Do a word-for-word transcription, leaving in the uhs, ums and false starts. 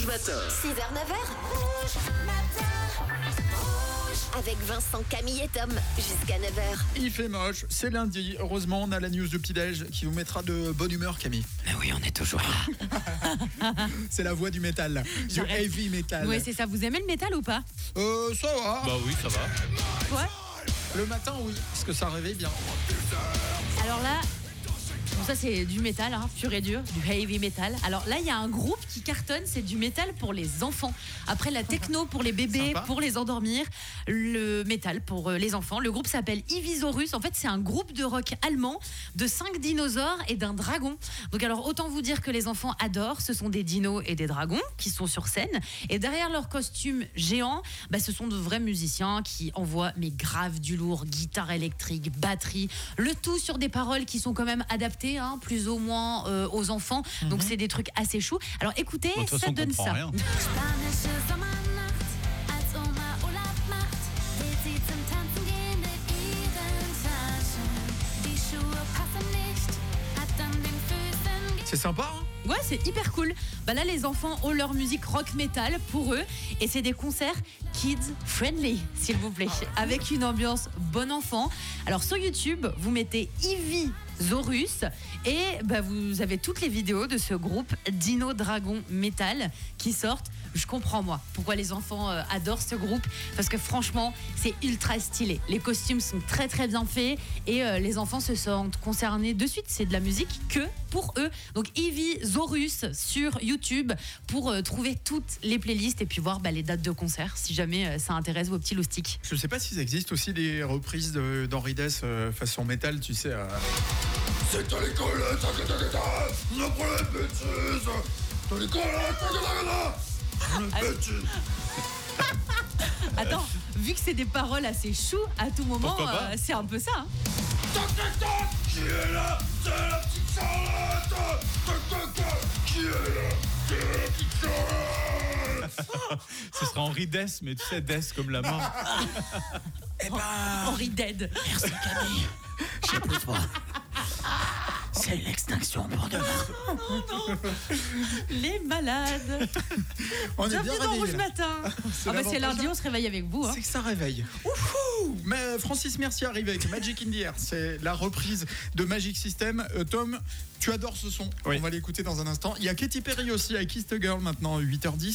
Rouge Matin. six heures neuf heures. Rouge Matin. Rouge. Avec Vincent, Camille et Tom. Jusqu'à neuf heures. Il fait moche, c'est lundi. Heureusement, on a la news du petit-déj qui vous mettra de bonne humeur, Camille. Mais oui, on est toujours là. C'est la voix du métal, là. Du J'arrête. heavy metal. Ouais, c'est ça. Vous aimez le métal ou pas? Euh, ça va. Bah oui, ça va. Ouais. Le matin, oui, parce que ça réveille bien. Alors là, bon, ça c'est du métal, hein, pur et dur, du heavy metal. Alors là, il y a un groupe qui cartonne, c'est du métal pour les enfants. Après la techno pour les bébés, Sympa. pour les endormir, le métal pour euh, les enfants. Le groupe s'appelle Ivisaurus. En fait, c'est un groupe de rock allemand de cinq dinosaures et d'un dragon. Donc alors, autant vous dire que les enfants adorent. Ce sont des dinos et des dragons qui sont sur scène. Et derrière leurs costumes géants, bah, ce sont de vrais musiciens qui envoient mais grave du lourd, guitare électrique, batterie, le tout sur des paroles qui sont quand même adaptées, hein, plus ou moins euh, aux enfants. Mm-hmm. Donc c'est des trucs assez choux. Alors écoutez, Bon, de toute ça façon, on donne comprend ça. rien. Spanische Sommernacht, als Oma Urlaub macht, will sie zum Tanzen gehen mit ihren Taschen. Die Schuhe passen nicht, hat an den Füßen C'est sympa, hein? Ouais, c'est hyper cool. Bah là, les enfants ont leur musique rock metal pour eux et c'est des concerts kids friendly, s'il vous plaît, avec une ambiance bon enfant. Alors sur YouTube, vous mettez Ivisaurus et bah, vous avez toutes les vidéos de ce groupe Dino Dragon Metal qui sortent. Je comprends moi pourquoi les enfants euh, adorent ce groupe parce que franchement c'est ultra stylé. Les costumes sont très très bien faits et euh, les enfants se sentent concernés de suite. C'est de la musique que pour eux. Donc Ivisaurus sur YouTube pour euh, trouver toutes les playlists et puis voir bah, les dates de concert si jamais euh, ça intéresse vos petits loustiques. Je sais pas s'il existe aussi des reprises de- d'Henri Dess euh, façon métal, tu sais. Euh... C'est à l'école, on apprend les bêtises. C'est à l'école, Attends, vu que c'est des paroles assez choues à tout moment, Pourquoi pas euh, c'est un peu ça. Hein. Qui est là? C'est la petite Charlotte. Qui est là? C'est la petite Charlotte. Ce sera Henri Dess, mais tu sais, Dess comme la mort. Eh ben, Henri Dead. Merci Camille. J'ai plus de voix. C'est l'extinction pour demain. Les malades. on est bien Bienvenue dans Rouge réveillés. là. Matin. C'est Ah bah c'est l'avantage, lundi, hein. on se réveille avec vous. Hein. C'est que ça réveille. Ouhou. Mais Francis Mercier arrive avec Magic in the Air. C'est la reprise de Magic System. Euh, Tom, tu adores ce son. Oui. On va l'écouter dans un instant. Il y a Katy Perry aussi avec Kiss the Girl maintenant, huit heures dix.